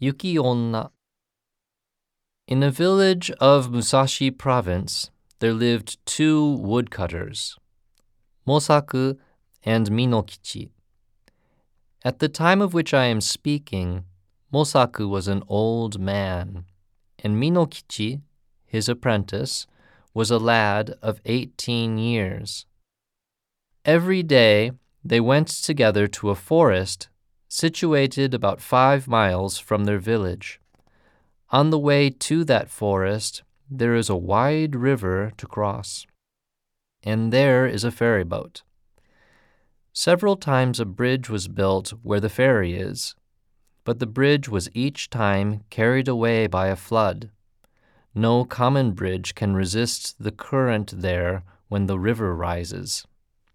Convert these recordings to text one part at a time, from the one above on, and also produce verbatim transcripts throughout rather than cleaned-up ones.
Yuki Onna. In a village of Musashi Province, there lived two woodcutters, Mosaku and Minokichi. At the time of which I am speaking, Mosaku was an old man, and Minokichi, his apprentice, was a lad of eighteen years. Every day they went together to a forest situated about five miles from their village. On the way to that forest, there is a wide river to cross, and there is a ferry boat. Several times a bridge was built where the ferry is, but the bridge was each time carried away by a flood. No common bridge can resist the current there when the river rises.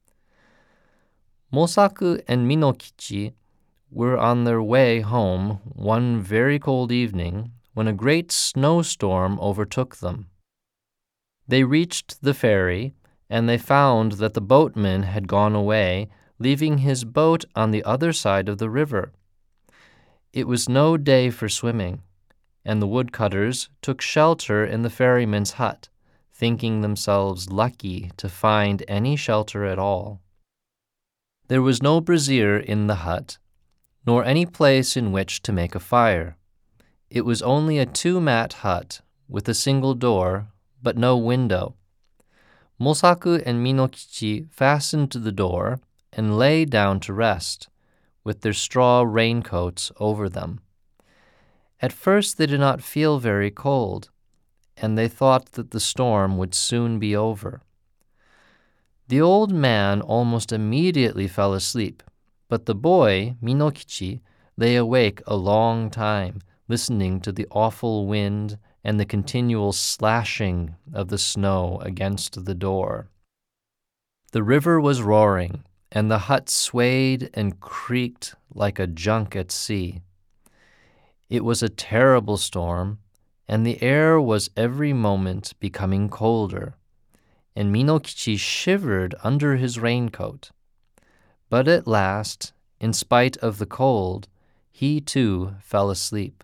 Mosaku and Minokichi were on their way home one very cold evening when a great snowstorm overtook them. They reached the ferry, and they found that the boatman had gone away, leaving his boat on the other side of the river. It was no day for swimming, and the woodcutters took shelter in the ferryman's hut, thinking themselves lucky to find any shelter at all. There was no brazier in the hut, nor any place in which to make a fire. It was only a two-mat hut with a single door, but no window. Mosaku and Minokichi fastened the door and lay down to rest, with their straw raincoats over them. At first they did not feel very cold, and they thought that the storm would soon be over. The old man almost immediately fell asleep, but the boy, Minokichi, lay awake a long time, listening to the awful wind and the continual slashing of the snow against the door. The river was roaring, and the hut swayed and creaked like a junk at sea. It was a terrible storm, and the air was every moment becoming colder, and Minokichi shivered under his raincoat. But at last, in spite of the cold, he too fell asleep.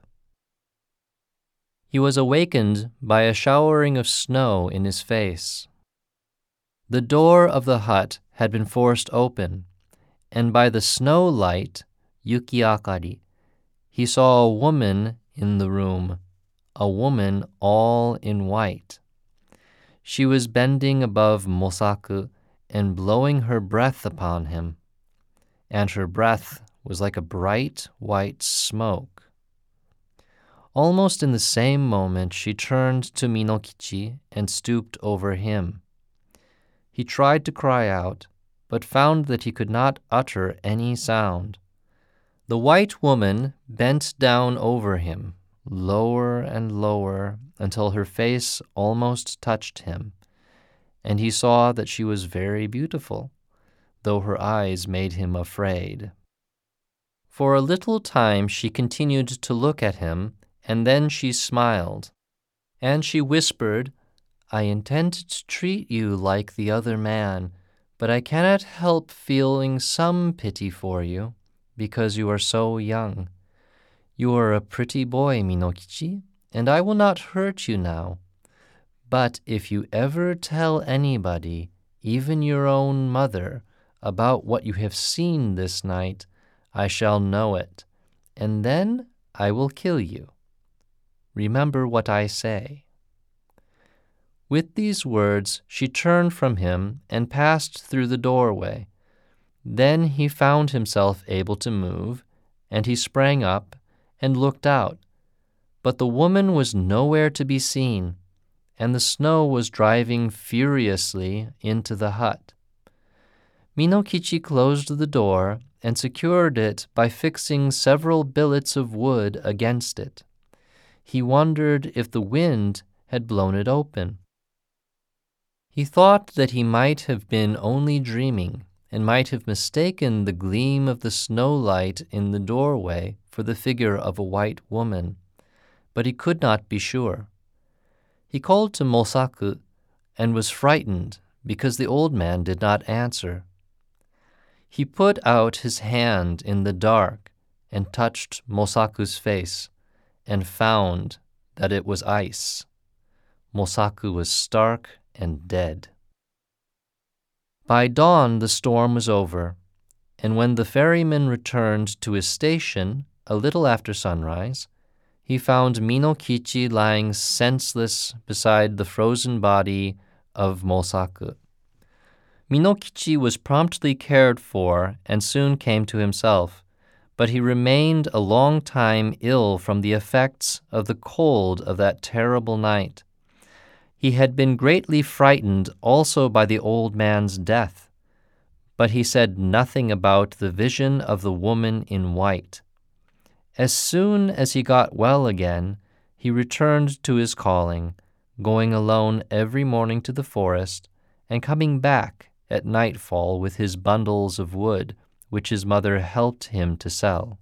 He was awakened by a showering of snow in his face. The door of the hut had been forced open, and by the snow light, Yuki Akari, he saw a woman in the room, a woman all in white. She was bending above Mosaku and blowing her breath upon him, and her breath was like a bright white smoke. Almost in the same moment she turned to Minokichi and stooped over him. He tried to cry out, but found that he could not utter any sound. The white woman bent down over him, lower and lower, until her face almost touched him, and he saw that she was very beautiful, though her eyes made him afraid. For a little time she continued to look at him, and then she smiled, and she whispered, "I intend to treat you like the other man, but I cannot help feeling some pity for you, because you are so young. You are a pretty boy, Minokichi, and I will not hurt you now. But if you ever tell anybody, even your own mother, about what you have seen this night, I shall know it, and then I will kill you. Remember what I say." With these words, she turned from him and passed through the doorway. Then he found himself able to move, and he sprang up and looked out. But the woman was nowhere to be seen, and the snow was driving furiously into the hut. Minokichi closed the door and secured it by fixing several billets of wood against it. He wondered if the wind had blown it open. He thought that he might have been only dreaming and might have mistaken the gleam of the snowlight in the doorway for the figure of a white woman, but he could not be sure. He called to Mosaku and was frightened because the old man did not answer. He put out his hand in the dark and touched Mosaku's face, and found that it was ice. Mosaku was stark and dead. By dawn the storm was over, and when the ferryman returned to his station a little after sunrise, he found Minokichi lying senseless beside the frozen body of Mosaku. Minokichi was promptly cared for and soon came to himself, but he remained a long time ill from the effects of the cold of that terrible night. He had been greatly frightened also by the old man's death, but he said nothing about the vision of the woman in white. As soon as he got well again, he returned to his calling, going alone every morning to the forest and coming back at nightfall with his bundles of wood, which his mother helped him to sell.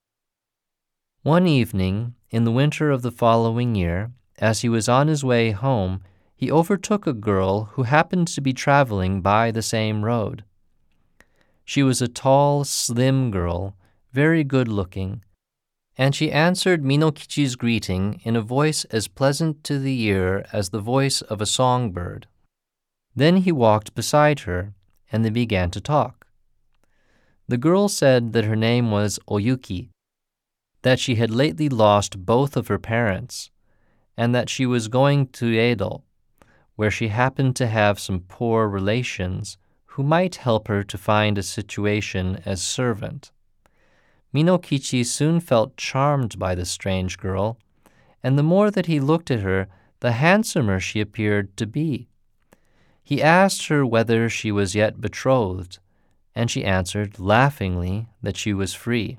One evening, in the winter of the following year, as he was on his way home, he overtook a girl who happened to be traveling by the same road. She was a tall, slim girl, very good-looking, and she answered Minokichi's greeting in a voice as pleasant to the ear as the voice of a songbird. Then he walked beside her, and they began to talk. The girl said that her name was Oyuki, that she had lately lost both of her parents, and that she was going to Edo, where she happened to have some poor relations who might help her to find a situation as servant. Minokichi soon felt charmed by the strange girl, and the more that he looked at her, the handsomer she appeared to be. He asked her whether she was yet betrothed, and she answered laughingly that she was free.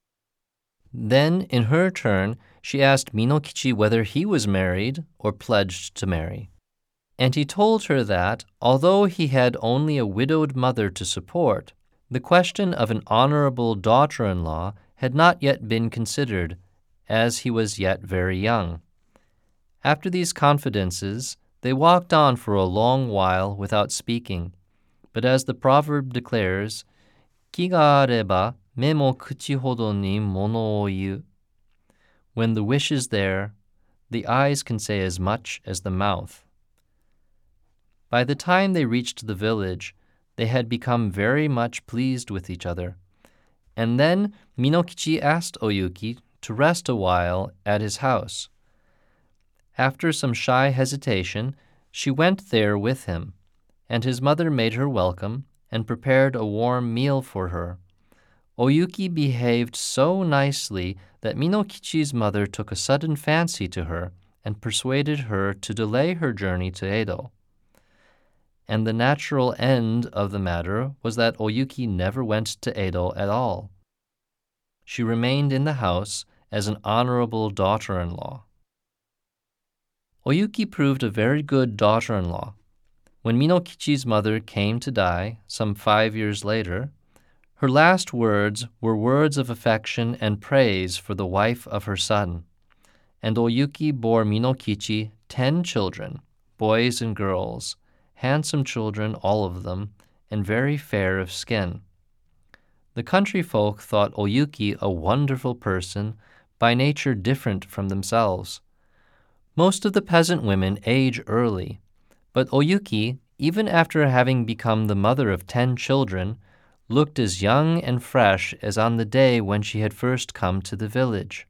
Then, in her turn, she asked Minokichi whether he was married or pledged to marry. And he told her that, although he had only a widowed mother to support, the question of an honorable daughter-in-law had not yet been considered, as he was yet very young. After these confidences, they walked on for a long while without speaking. But as the proverb declares, "Ki ga areba, me mo kuchi hodo ni mono o iu." When the wish is there, the eyes can say as much as the mouth. By the time they reached the village, they had become very much pleased with each other. And then Minokichi asked Oyuki to rest a while at his house. After some shy hesitation, she went there with him, and his mother made her welcome and prepared a warm meal for her. Oyuki behaved so nicely that Minokichi's mother took a sudden fancy to her and persuaded her to delay her journey to Edo. And the natural end of the matter was that Oyuki never went to Edo at all. She remained in the house as an honorable daughter-in-law. Oyuki proved a very good daughter-in-law. When Minokichi's mother came to die, some five years later, her last words were words of affection and praise for the wife of her son. And Oyuki bore Minokichi ten children, boys and girls, handsome children, all of them, and very fair of skin. The country folk thought Oyuki a wonderful person, by nature different from themselves. Most of the peasant women age early, but Oyuki, even after having become the mother of ten children, looked as young and fresh as on the day when she had first come to the village.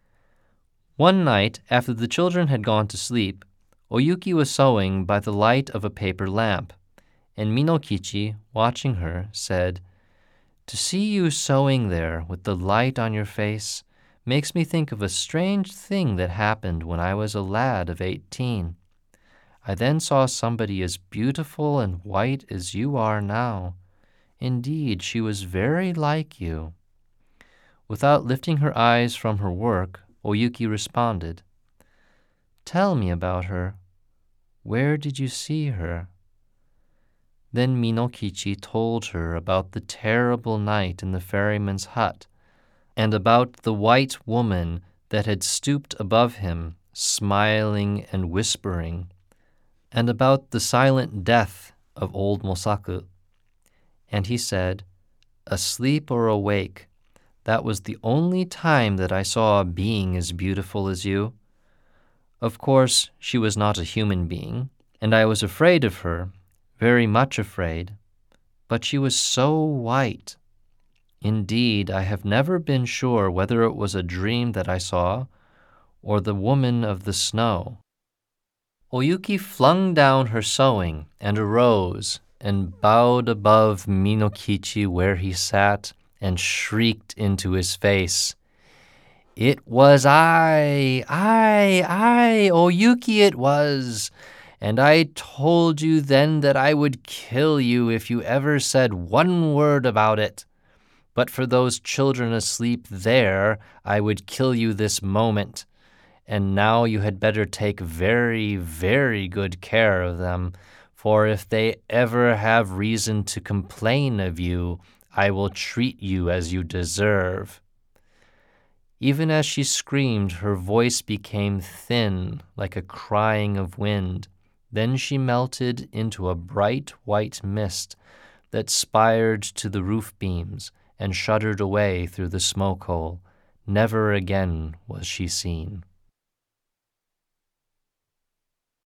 One night, after the children had gone to sleep, Oyuki was sewing by the light of a paper lamp, and Minokichi, watching her, said, "To see you sewing there with the light on your face makes me think of a strange thing that happened when I was a lad of eighteen. I then saw somebody as beautiful and white as you are now. Indeed, she was very like you." Without lifting her eyes from her work, Oyuki responded, "Tell me about her. Where did you see her?" Then Minokichi told her about the terrible night in the ferryman's hut, and about the white woman that had stooped above him, smiling and whispering, and about the silent death of old Mosaku. And he said, "Asleep or awake, That was the only time that I saw a being as beautiful as you. Of course, she was not a human being, and I was afraid of her, very much afraid, but she was so white. Indeed, I have never been sure whether it was a dream that I saw or the woman of the snow. Oyuki flung down her sewing and arose and bowed above Minokichi where he sat and shrieked into his face. "It was I, I, I, Oyuki it was, and I told you then that I would kill you if you ever said one word about it. But for those children asleep there, I would kill you this moment. And now you had better take very, very good care of them, for if they ever have reason to complain of you, I will treat you as you deserve." Even as she screamed, her voice became thin, like a crying of wind. Then she melted into a bright white mist that spired to the roof beams and shuddered away through the smoke hole. Never again was she seen.